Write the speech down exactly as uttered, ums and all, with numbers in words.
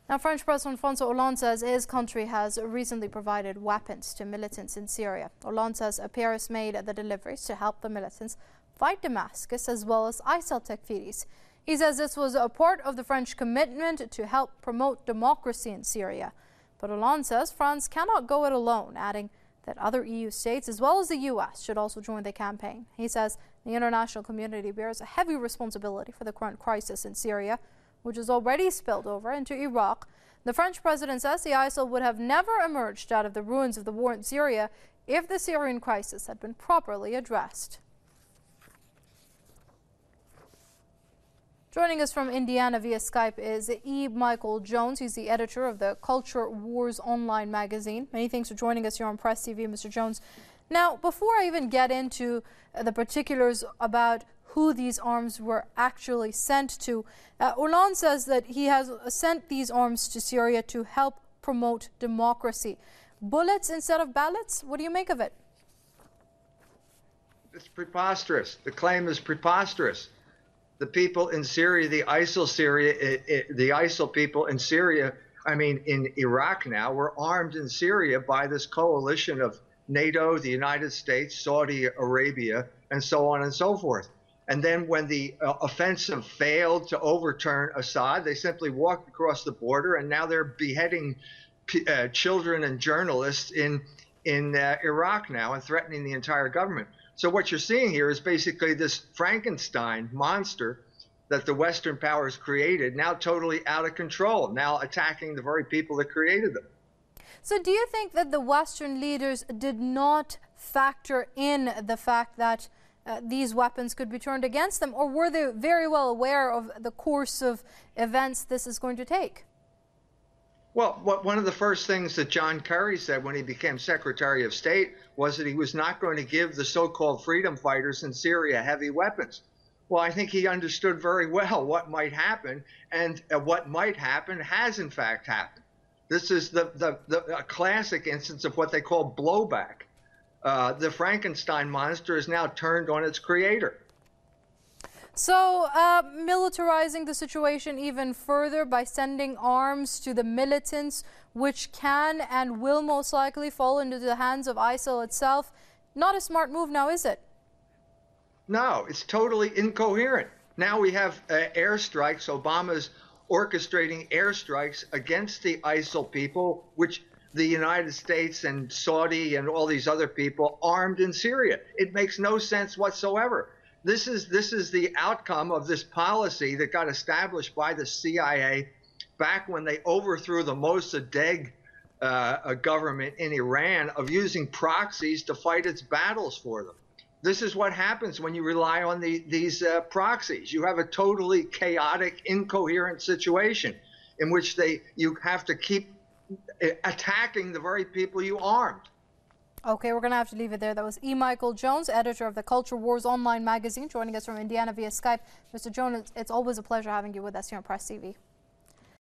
Now, French President François Hollande says his country has recently provided weapons to militants in Syria. Hollande says Paris made the deliveries to help the militants fight Damascus as well as ISIL Tekfiris. He says this was a part of the French commitment to help promote democracy in Syria. But Hollande says France cannot go it alone, adding that other E U states as well as the U S should also join the campaign. He says the international community bears a heavy responsibility for the current crisis in Syria, which has already spilled over into Iraq. The French president says the ISIL would have never emerged out of the ruins of the war in Syria if the Syrian crisis had been properly addressed. Joining us from Indiana via Skype is E. Michael Jones. He's the editor of the Culture Wars online magazine. Many thanks for joining us here on Press T V, Mister Jones. Now, before I even get into the particulars about who these arms were actually sent to, uh, Hollande says that he has sent these arms to Syria to help promote democracy. Bullets instead of ballots? What do you make of it? It's preposterous. The claim is preposterous. The people in Syria, the ISIL Syria, it, it, the ISIL people in Syria, I mean, in Iraq now, were armed in Syria by this coalition of NATO, the United States, Saudi Arabia, and so on and so forth. And then when the uh, offensive failed to overturn Assad, they simply walked across the border, and now they're beheading uh, children and journalists in, in uh, Iraq now and threatening the entire government. So what you're seeing here is basically this Frankenstein monster that the Western powers created, now totally out of control, now attacking the very people that created them. So do you think that the Western leaders did not factor in the fact that uh, these weapons could be turned against them, or were they very well aware of the course of events this is going to take? Well, what, one of the first things that John Kerry said when he became Secretary of State was that he was not going to give the so-called freedom fighters in Syria heavy weapons. Well, I think he understood very well what might happen, and uh, what might happen has in fact happened. This is the, the, the a classic instance of what they call blowback. Uh, the Frankenstein monster is now turned on its creator. So, uh, militarizing the situation even further by sending arms to the militants, which can and will most likely fall into the hands of ISIL itself, not a smart move now, is it? No, it's totally incoherent. Now we have uh, airstrikes. Obama's orchestrating airstrikes against the ISIL people, which the United States and Saudi and all these other people armed in Syria. It makes no sense whatsoever. This is this is the outcome of this policy that got established by the C I A back when they overthrew the Mossadegh uh, government in Iran, of using proxies to fight its battles for them. This is what happens when you rely on the, these uh, proxies. You have a totally chaotic, incoherent situation in which they you have to keep attacking the very people you armed. Okay, we're going to have to leave it there. That was E. Michael Jones, editor of the Culture Wars online magazine, joining us from Indiana via Skype. Mister Jones, it's always a pleasure having you with us here on Press T V.